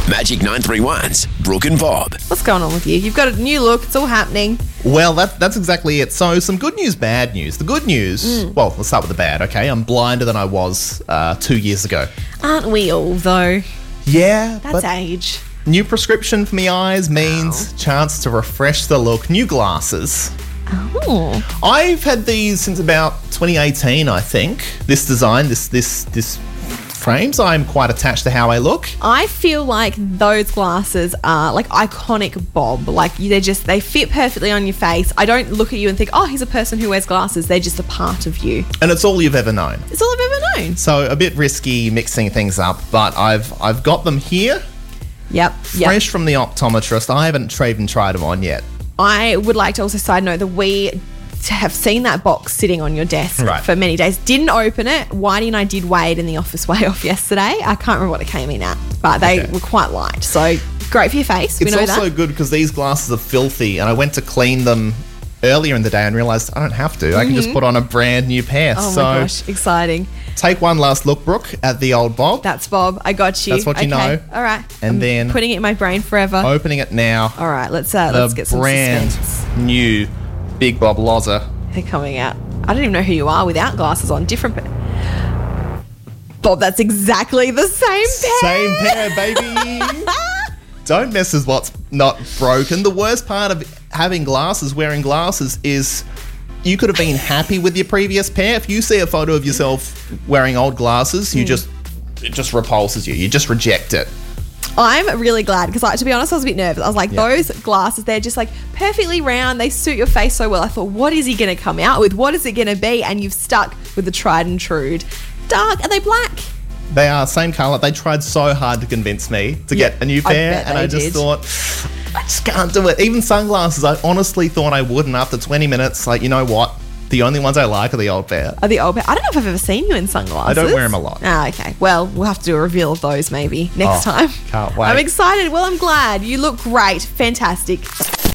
Magic 931's Brooke and Bob. What's going on with you? You've got a new look. It's all happening. Well, that's exactly it. So, some good news, bad news. The good news, well, let's start with the bad, okay? I'm blinder than I was 2 years ago. Aren't we all, though? Yeah, That's but age. new prescription for me eyes means chance to refresh the look. New glasses. Oh. I've had these since about 2018, I think. This design, this frames. I'm quite attached to how I look. I feel like those glasses are like iconic Bob. Like they fit perfectly on your face. I don't look at you and think, oh, he's a person who wears glasses. They're just a part of you. And it's all you've ever known. It's all I've ever known. So a bit risky mixing things up, but I've got them here. Yep. Fresh from the optometrist. I haven't even tried them on yet. I would like to also side note that we have seen that box sitting on your desk for many days. Didn't open it. Whitey and I did weigh it in the office weigh off yesterday. I can't remember what it came in at, but they were quite light. So great for your face. It's also good because these glasses are filthy, and I went to clean them earlier in the day and realised I don't have to. I can just put on a brand new pair. Oh my gosh, exciting. Take one last look, Brooke, at the old Bob. That's Bob. I got you. That's what you know. All right. And I'm then putting it in my brain forever. Opening it now. All right, let's get some brand suspense. new Big Bob Loza. They're coming out. I don't even know who you are without glasses on. Different. Bob, that's exactly the same pair. Same pair, baby. Don't mess with what's not broken. The worst part of wearing glasses, is you could have been happy with your previous pair. If you see a photo of yourself wearing old glasses, it just repulses you. You just reject it. I'm really glad because, to be honest, I was a bit nervous. I was like, those glasses, they're just like perfectly round. They suit your face so well. I thought, what is he going to come out with? What is it going to be? And you've stuck with the tried and true. Dark. Are they black? They are same colour. They tried so hard to convince me to get a new pair, and I just thought, I just can't do it. Even sunglasses, I honestly thought I would, and after 20 minutes, like, you know what? The only ones I like are the old pair. I don't know if I've ever seen you in sunglasses. I don't wear them a lot. Ah, okay. Well, we'll have to do a reveal of those maybe next time. Can't wait. I'm excited. Well, I'm glad. You look great. Fantastic.